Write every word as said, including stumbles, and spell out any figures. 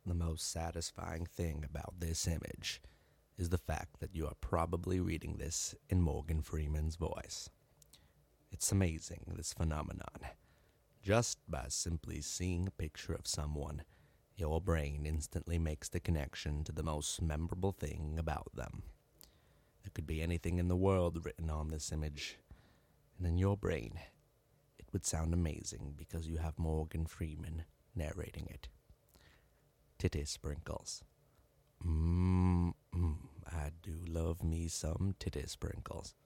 The most satisfying thing about this image is the fact that you are probably reading this in Morgan Freeman's voice. It's amazing, this phenomenon. Just by simply seeing a picture of someone, your brain instantly makes the connection to the most memorable thing about them. There could be anything in the world written on this image, and in your brain, it would sound amazing because you have Morgan Freeman narrating it. Titty sprinkles. Mmm, mm, I do love me some titty sprinkles.